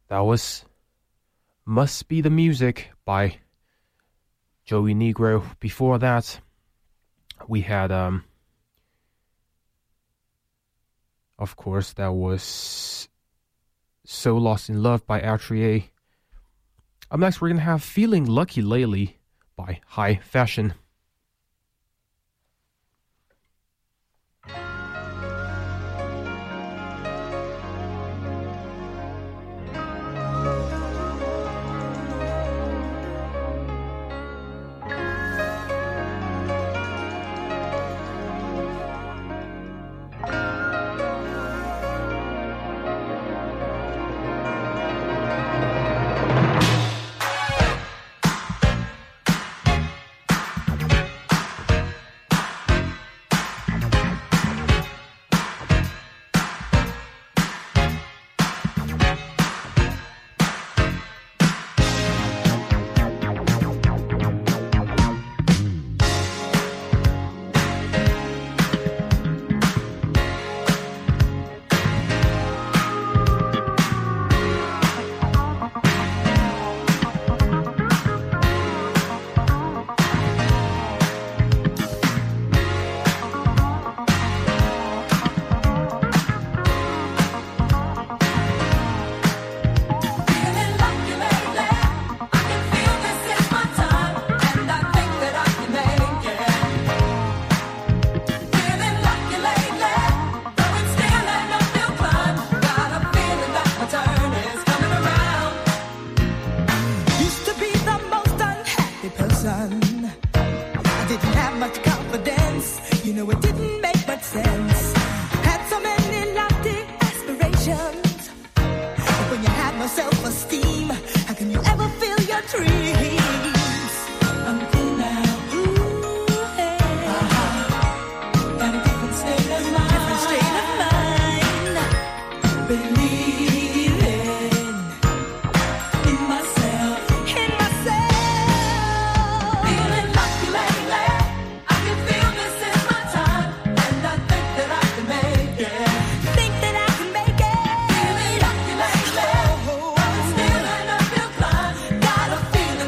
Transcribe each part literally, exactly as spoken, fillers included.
That was Must Be the Music by Joey Negro. Before that, we had, um, of course, that was So Lost in Love by Altria. Up next, we're going to have Feeling Lucky Lately by High Fashion. Feel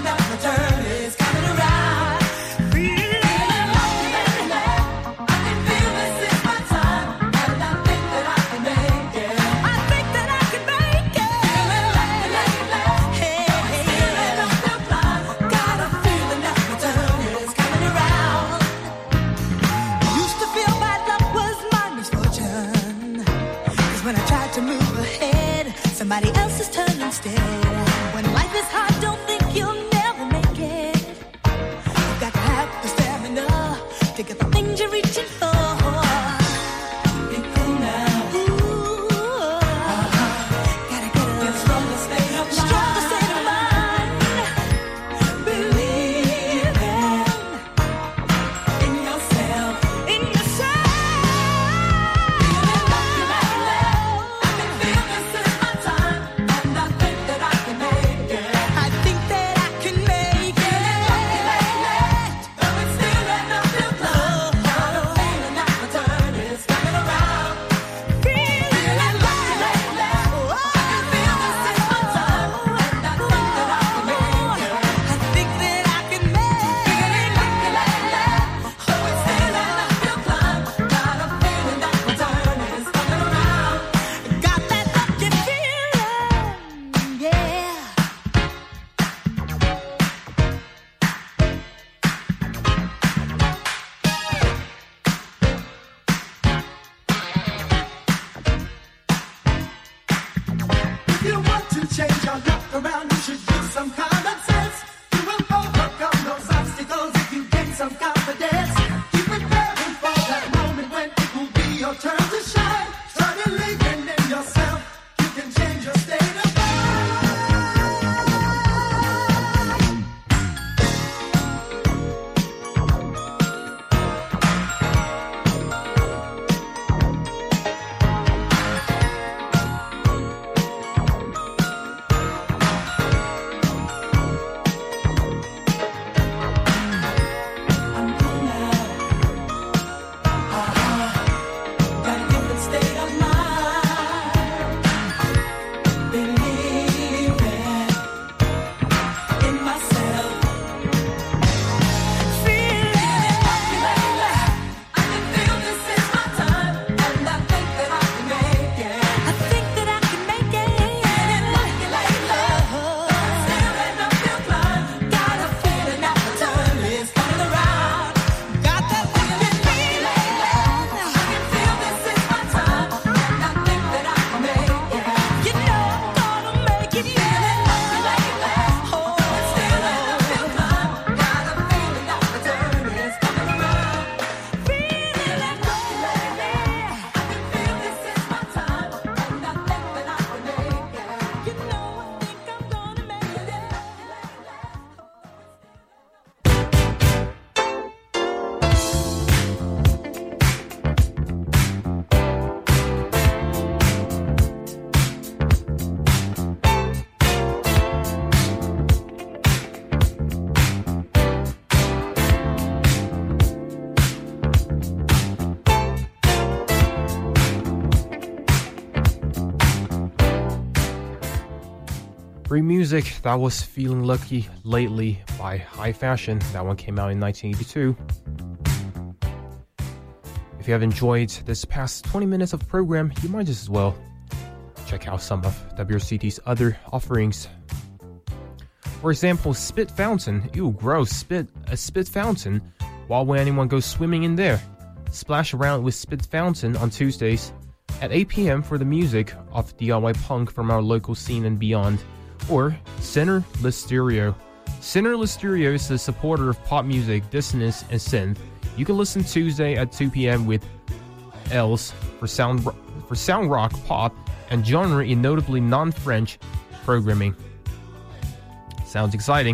Great music. That was Feeling Lucky Lately by High Fashion. That one came out in nineteen eighty-two. If you have enjoyed this past twenty minutes of program, you might just as well check out some of W R C T's other offerings. For example, Spit Fountain. Ew, gross. Spit, a spit fountain. Why would anyone go swimming in there? Splash around with Spit Fountain on Tuesdays at eight p.m. for the music of D I Y punk from our local scene and beyond. Or Center Listerio. Center Listerio is a supporter of pop music, dissonance, and synth. You can listen Tuesday at two p.m. with Els for sound for sound rock, pop, and genre in notably non-French programming. Sounds exciting.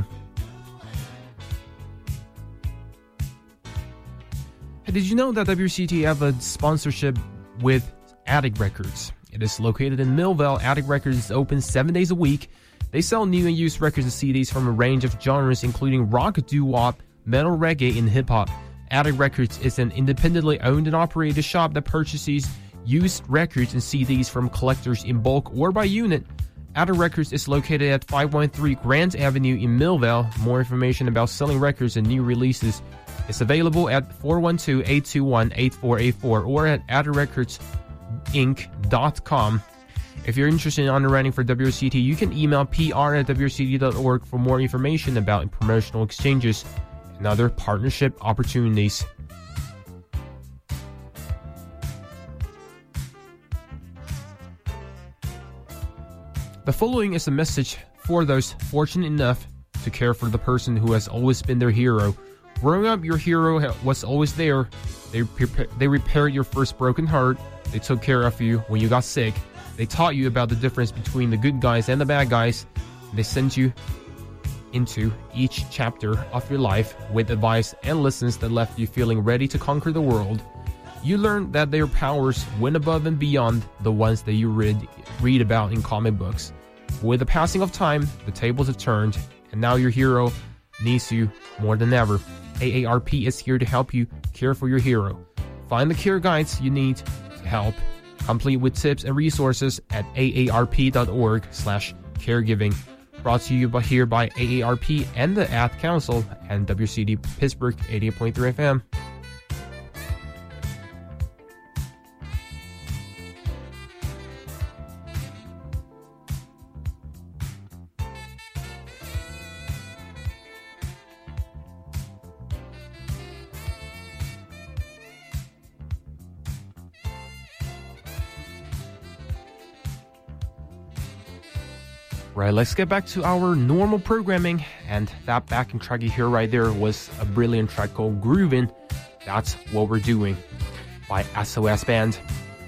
Hey, did you know that W C T have a sponsorship with Attic Records? It is located in Millvale. Attic Records is open seven days a week. They sell new and used records and C Ds from a range of genres, including rock, doo-wop, metal, reggae, and hip-hop. Attic Records is an independently owned and operated shop that purchases used records and C Ds from collectors in bulk or by unit. Attic Records is located at five one three Grand Avenue in Millvale. More information about selling records and new releases is available at four one two, eight two one, eight four eight four or at attic records inc dot com. If you're interested in underwriting for W R C T, you can email P R at W R C T dot org for more information about promotional exchanges and other partnership opportunities. The following is a message for those fortunate enough to care for the person who has always been their hero. Growing up, your hero was always there. They, prepa- they repaired your first broken heart. They took care of you when you got sick. They taught you about the difference between the good guys and the bad guys. They sent you into each chapter of your life with advice and lessons that left you feeling ready to conquer the world. You learned that their powers went above and beyond the ones that you read, read about in comic books. With the passing of time, the tables have turned, and now your hero needs you more than ever. A A R P is here to help you care for your hero. Find the care guides you need to help, complete with tips and resources at A A R P dot org slash caregiving. Brought to you by here by A A R P and the Ad Council and W C D Pittsburgh eighty-eight point three F M. Right, let's get back to our normal programming, and that backing track you hear right there was a brilliant track called Groovin'. That's What We're Doing by S O S Band.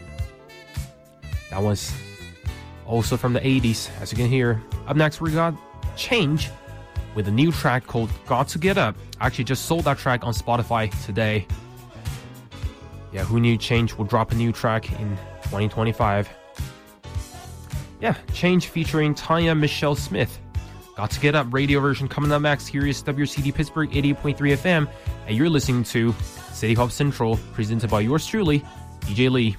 That was also from the eighties, as you can hear. Up next, we got Change with a new track called Got to Get Up. I actually just sold that track on Spotify today. Yeah, who knew Change would drop a new track in twenty twenty-five? Yeah, Change featuring Tanya Michelle Smith. Got to Get Up radio version coming up next. Here is W C D Pittsburgh eighty-eight point three F M, and you're listening to City Pop Central, presented by yours truly, D J Lee.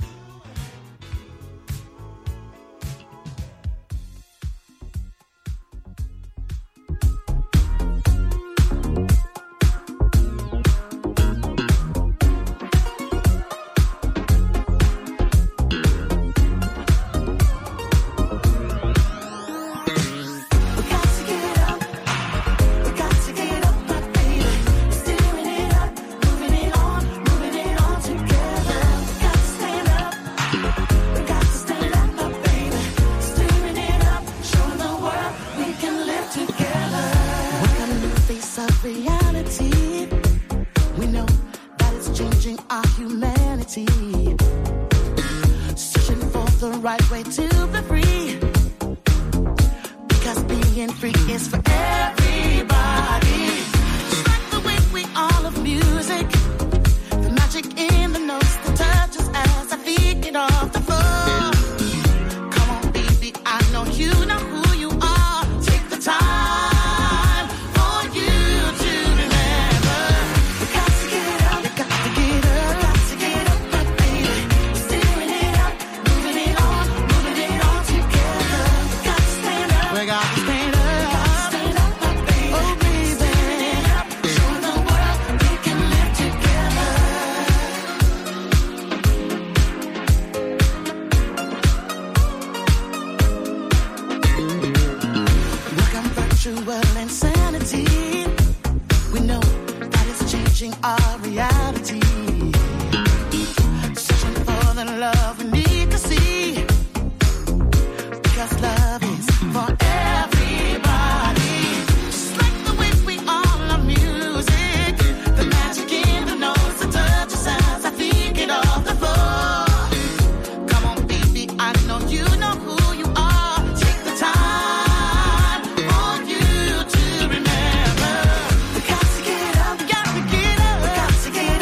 Stand seventeen, we know that it's changing our reality. Searching for the love we need to see, because love is for everybody. Just like the way we all love music, the magic in the notes, the touch, the sounds, I think it off the floor. Come on, baby, I know you know who you are. Take the time for you to remember. We got to get up, got to get up, we got to get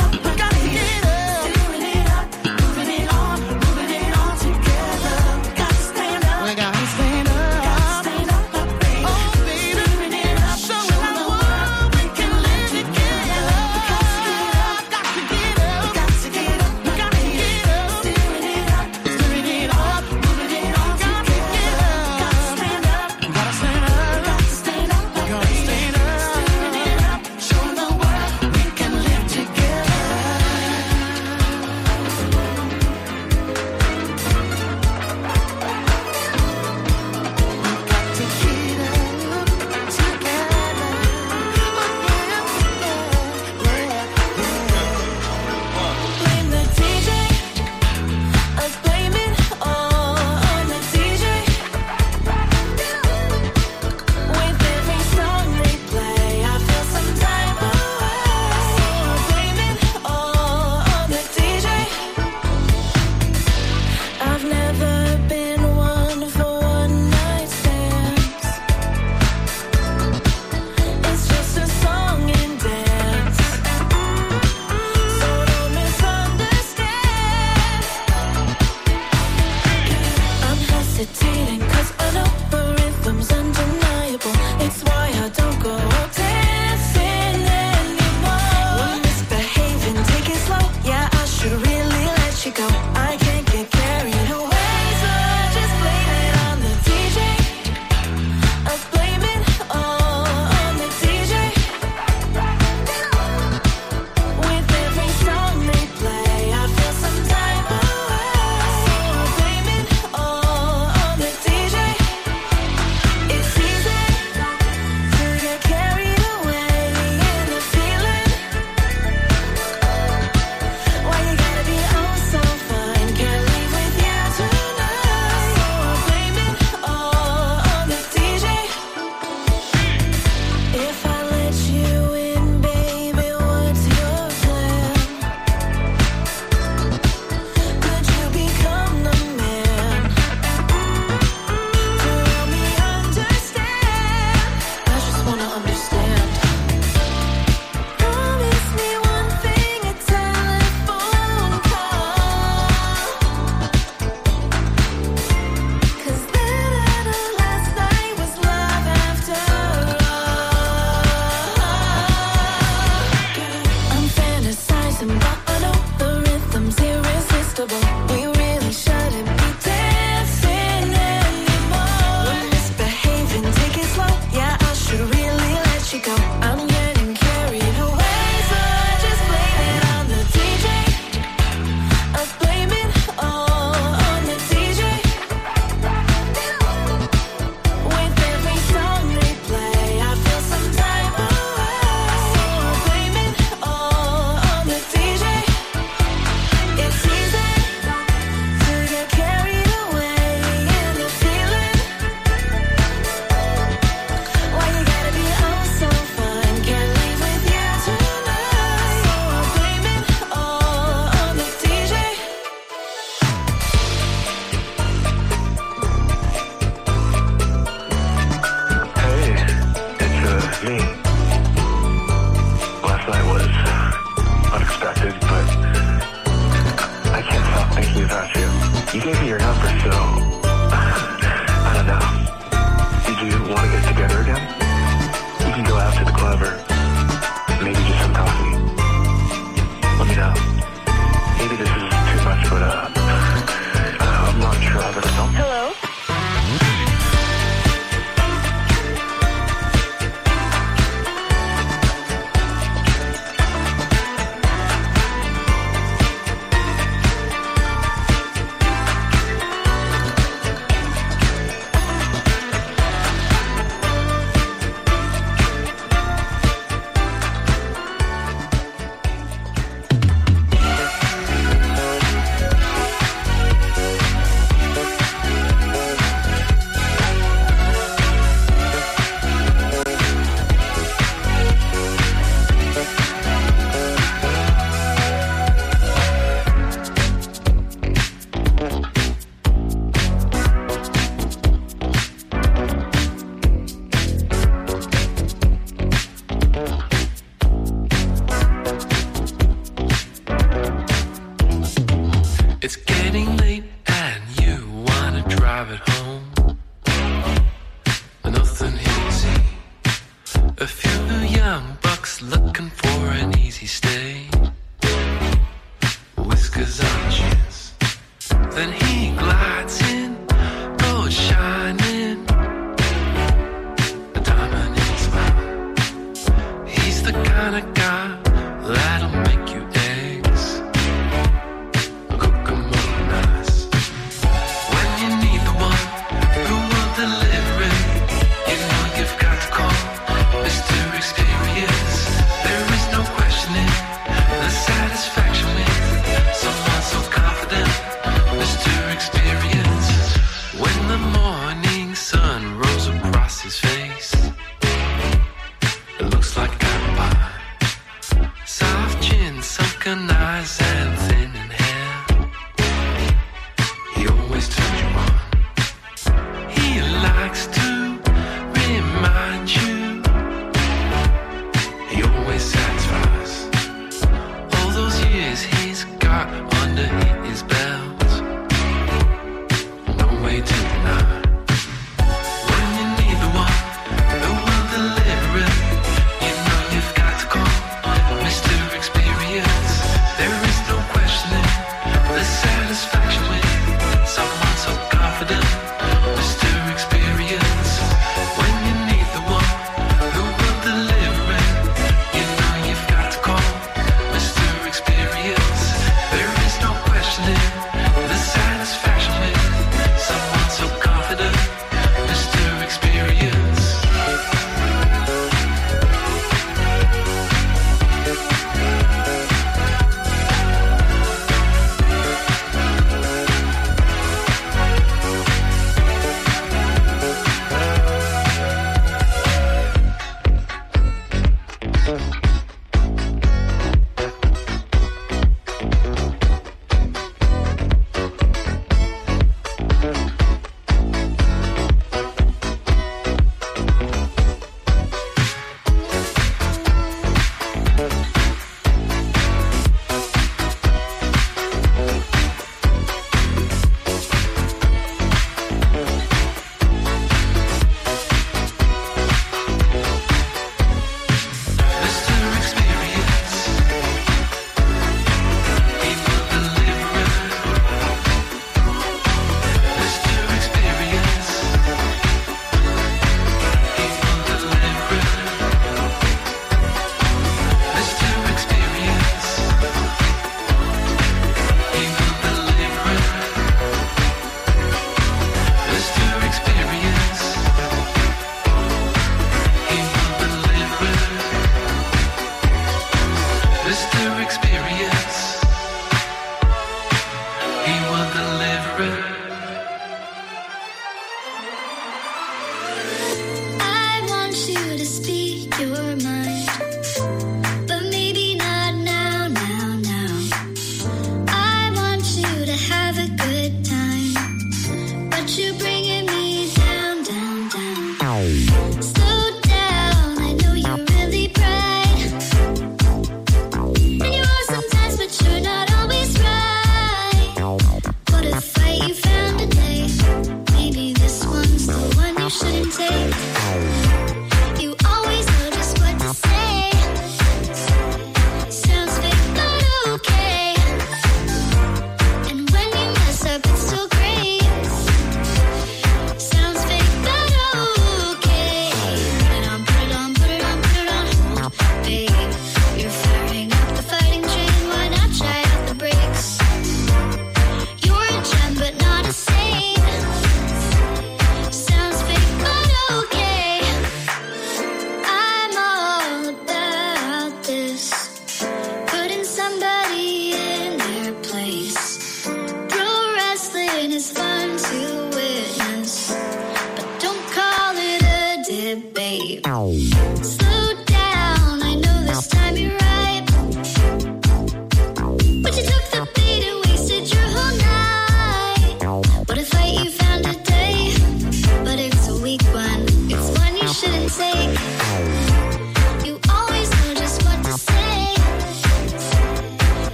few young bucks looking for an easy stay. Whiskers on chins. Then he glides in, gold shining, a diamond in his smile. He's the kind of guy that'll make you eggs, cook 'em up nice. When you need the one who will deliver it, you know you've got to call Mister Experience. There is no questioning the satisfaction with someone so confident, Mister Experience. When the morning sun rose across his face, it looks like apple pie. Soft chin, sunken eyes, and thinning hair. He always turns you on. He likes to remind you. He always satisfies. All those years he's got under his belt, no way to deny. When you need the one who will deliver it, you know you've got to call Mister Experience. There is no questioning the satisfaction with someone so confident, Mister Experience. When you need the one who will deliver it, you know you've got to call Mister Experience. There is no questioning the satisfaction with someone so confident, Mister Experience. Mister Experience, he will deliver it. Mister Experience, he will deliver it. Mister Experience, he will deliver it. Mister Experience, he will deliver it. Mister Experience, he will deliver it. I want you to speak your mind, but maybe not now, now, now. I want you to have a good time, but you're bringing me down, down, down. Slow down, I know you're really bright, and you are sometimes, but you're not always right. What a fight you found today. Maybe this one's the one you shouldn't take. You always know just what to say.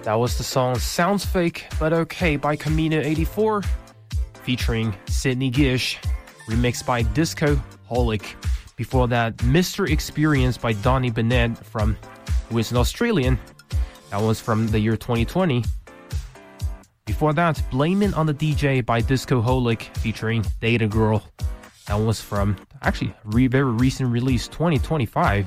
That was the song Sounds Fake But Okay by Camino eighty-four, featuring Sydney Gish, remixed by Disco Holic. Before that, Mister Experience by Donny Bennett, from who is an Australian. That was from the year twenty twenty. Before that, Blame It on the D J by Disco Holic, featuring Data Girl. That was from, actually, re- very recent release, twenty twenty-five.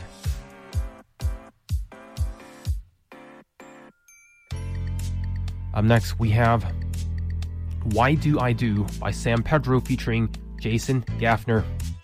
Up next, we have Why Do I Do by Sam Pedro, featuring Jason Gaffner.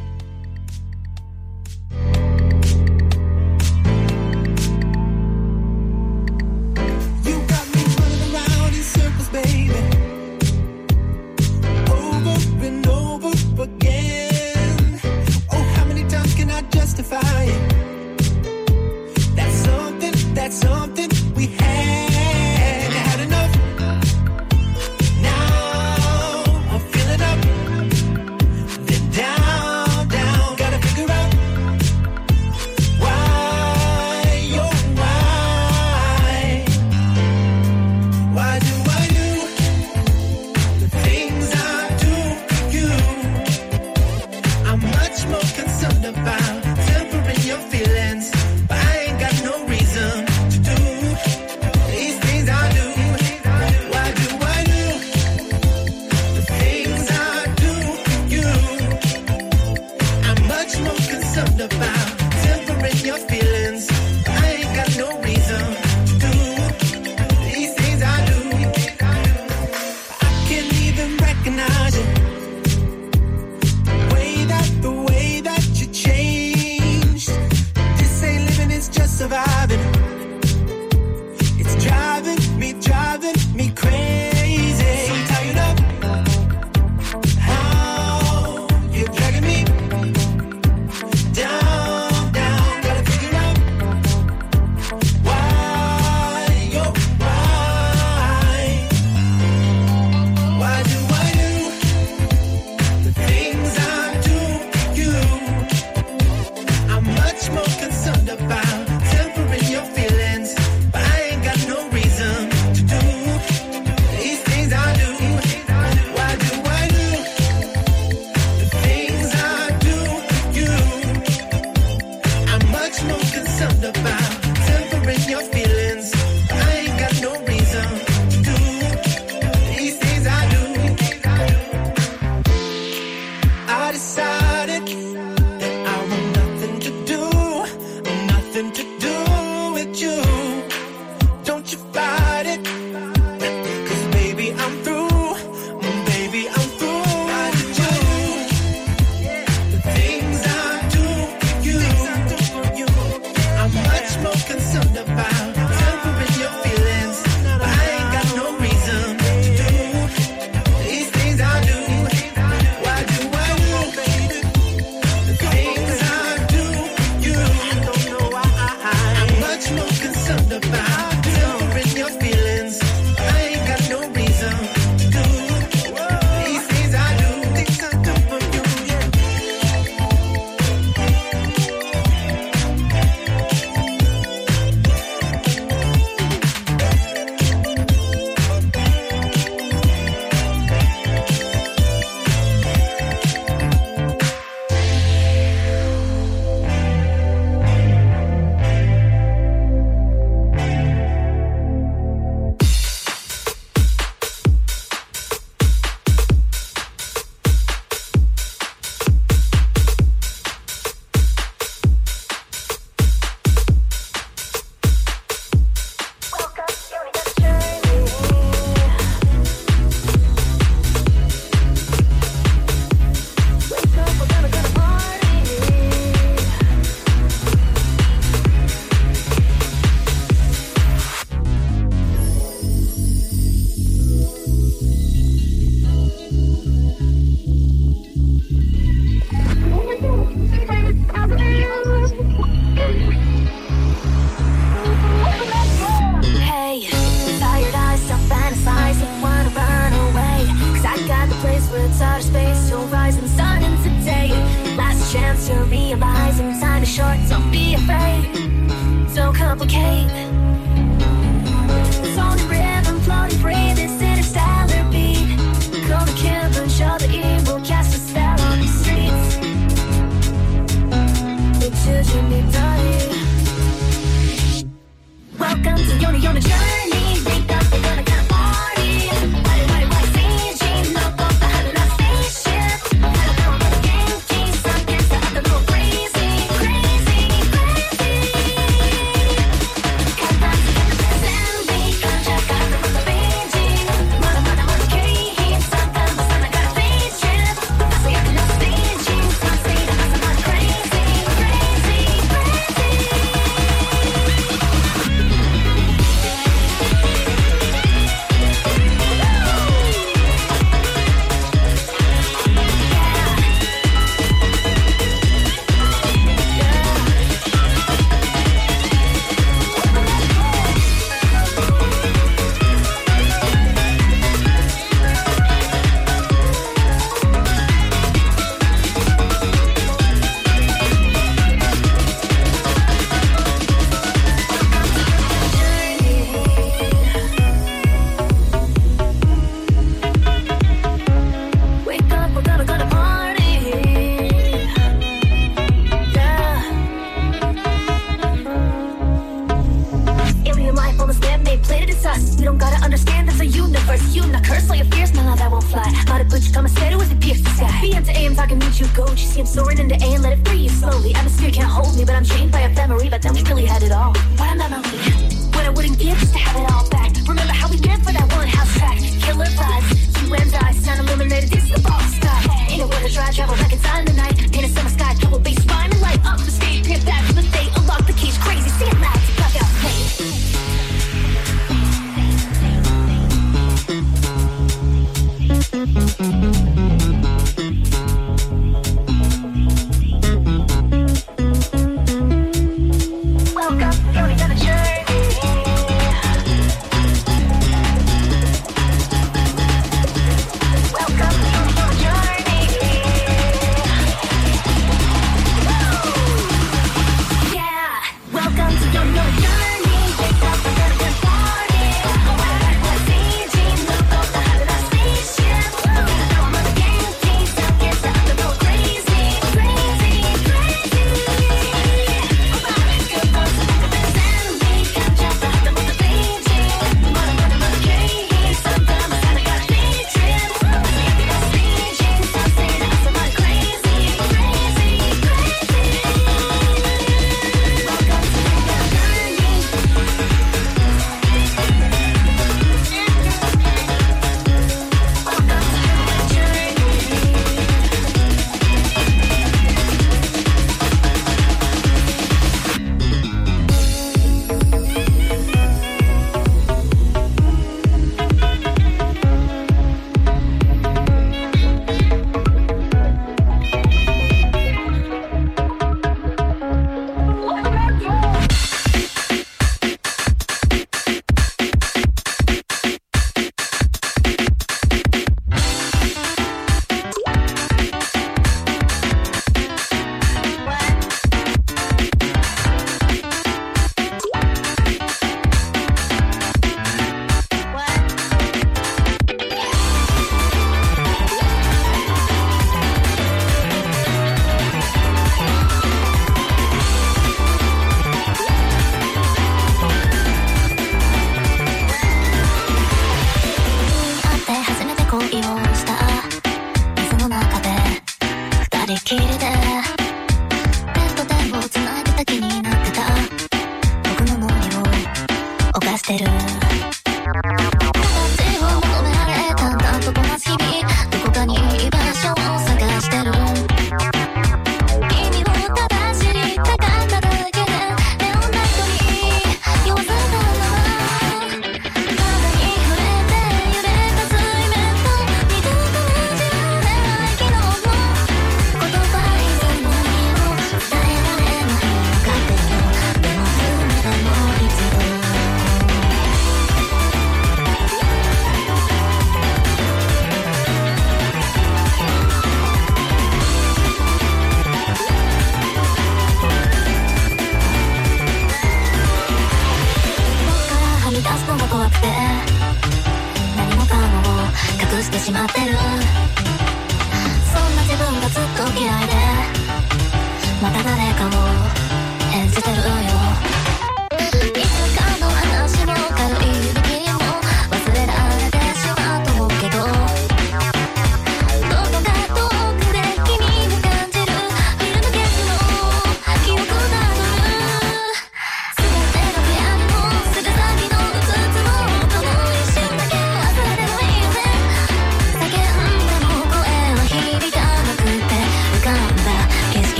short, don't be afraid. Don't complicate. It's only us. You don't gotta understand there's a universe. You not curse all your fears, none of that won't fly. Gotta put you come instead as it pierce the sky. B M to A M, talking meet you go. You see I'm soaring into A and let it free you slowly. Atmosphere can't hold me, but I'm chained by a memory. But then we really had it all. What a memory. What I wouldn't give just to have it all back. Remember how we lived for that one house track. Killer vibes, you and I, sun illuminated, this is the ball sky. Ain't no word to dry, travel back in time tonight. Paint a summer sky, couple bass rhyme and light up the stage. Pimp back to the day, unlock the keys, crazy, sing it loud, black out, play.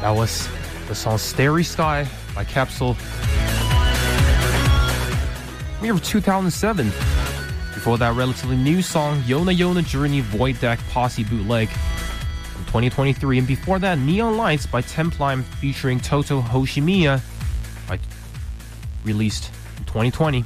That was the song Starry Sky by Capsule. Year of two thousand seven. Before that, relatively new song Yona Yona Journey Void Deck Posse Bootleg from twenty twenty-three. And before that, Neon Lights by Templime featuring Toto Hoshimiya, by, released in twenty twenty.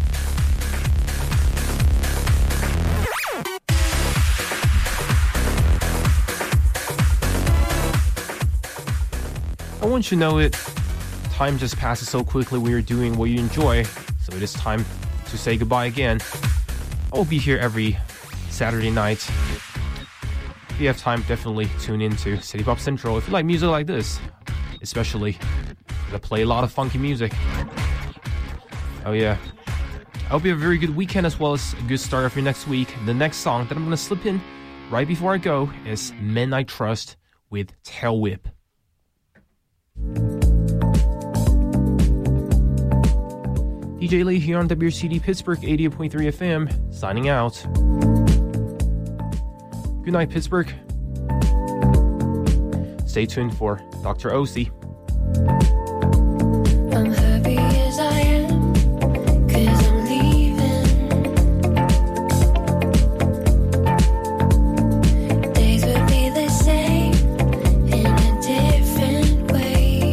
I want you to know it. Time just passes so quickly when you're doing what you enjoy, so it is time to say goodbye again. I will be here every Saturday night. If you have time, definitely tune in to City Pop Central if you like music like this, especially I play a lot of funky music. Oh yeah. I hope you have a very good weekend as well as a good start of your next week. The next song that I'm gonna slip in right before I go is Men I Trust with Tail Whip. D J Lee here on W R C T Pittsburgh eighty-eight point three F M, signing out. Good night, Pittsburgh. Stay tuned for Doctor Osi. I'm happy as I am, 'cause I'm leaving. Days would be the same in a different way.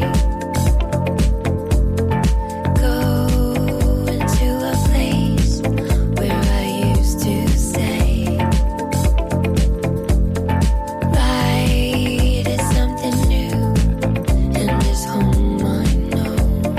Go into a place where I used to stay. Right is something new, and this home I know.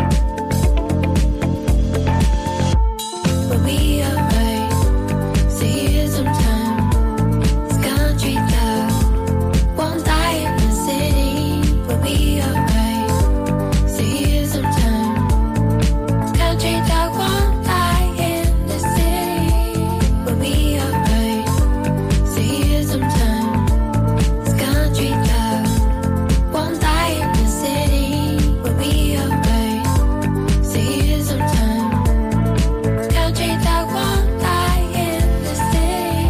We'll be alright. See you sometime. This country love won't die in the city. We'll be alright. See you sometime. This country dog won't die in the city. We'll be alright. See you sometime. This country dog won't die in the city. We'll be alright. See you sometime. This country dog won't die in the city.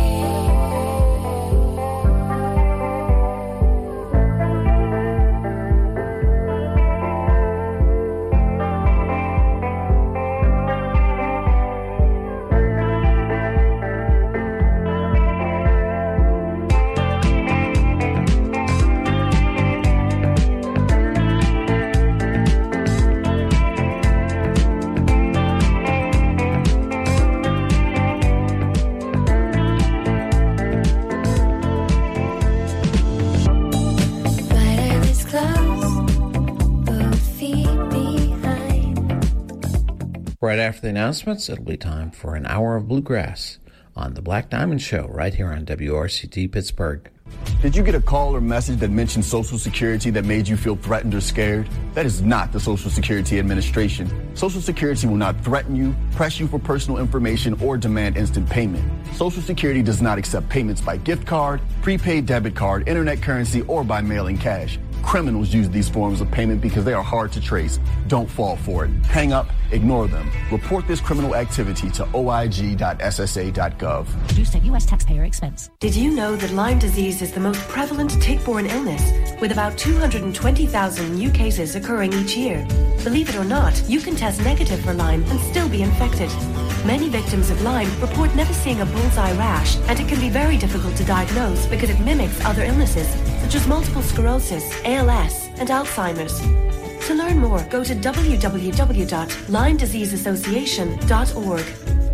Right eyes closed, both feet behind. Right after the announcements, it'll be time for an hour of bluegrass on the Black Diamond Show right here on W R C T Pittsburgh. Did you get a call or message that mentioned Social Security that made you feel threatened or scared? That is not the Social Security Administration. Social Security will not threaten you, press you for personal information, or demand instant payment. Social Security does not accept payments by gift card, prepaid debit card, internet currency, or by mailing cash. Criminals use these forms of payment because they are hard to trace. Don't fall for it. Hang up, ignore them. Report this criminal activity to O I G dot S S A dot gov. Produced at U S taxpayer expense. Did you know that Lyme disease is the most prevalent tick-borne illness, with about two hundred twenty thousand new cases occurring each year? Believe it or not, you can test negative for Lyme and still be infected. Many victims of Lyme report never seeing a bullseye rash, and it can be very difficult to diagnose because it mimics other illnesses, such as multiple sclerosis, A L S, and Alzheimer's. To learn more, go to w w w dot lyme disease association dot org.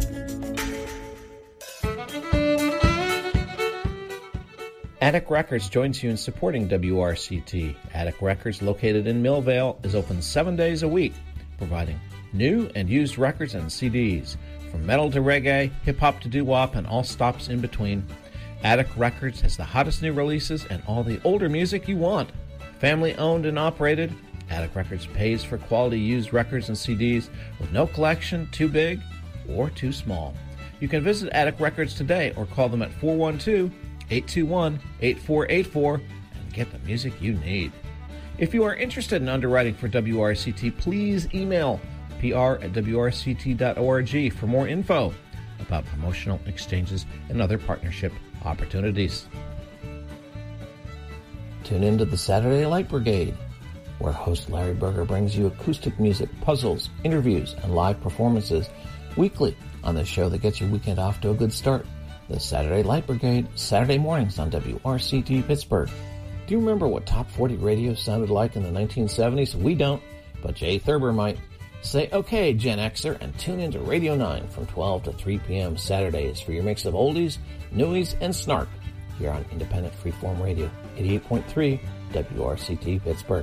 Attic Records joins you in supporting W R C T. Attic Records, located in Millvale, is open seven days a week, providing new and used records and C Ds. From metal to reggae, hip-hop to doo-wop, and all stops in between. Attic Records has the hottest new releases and all the older music you want. Family owned and operated, Attic Records pays for quality used records and C Ds with no collection too big or too small. You can visit Attic Records today or call them at four one two, eight two one, eight four eight four and get the music you need. If you are interested in underwriting for W R C T, please email P R at W R C T dot org for more info about promotional exchanges and other partnership opportunities. Tune into the Saturday Light Brigade where host Larry Berger brings you acoustic music, puzzles, interviews, and live performances weekly on the show that gets your weekend off to a good start. The Saturday Light Brigade, Saturday mornings on W R C T Pittsburgh. Do you remember what Top forty radio sounded like in the nineteen seventies? We don't, but Jay Thurber might. Say okay, Gen Xer, and tune into Radio nine from twelve to three p.m. Saturdays for your mix of oldies, newies, and snark here on Independent Freeform Radio, eighty-eight point three W R C T Pittsburgh.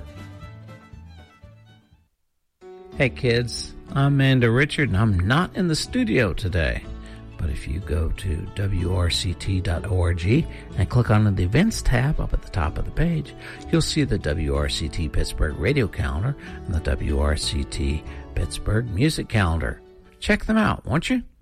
Hey kids, I'm Amanda Richard, and I'm not in the studio today. But if you go to W R C T dot org and click on the events tab up at the top of the page, you'll see the W R C T Pittsburgh radio calendar and the W R C T Pittsburgh music calendar. Check them out, won't you?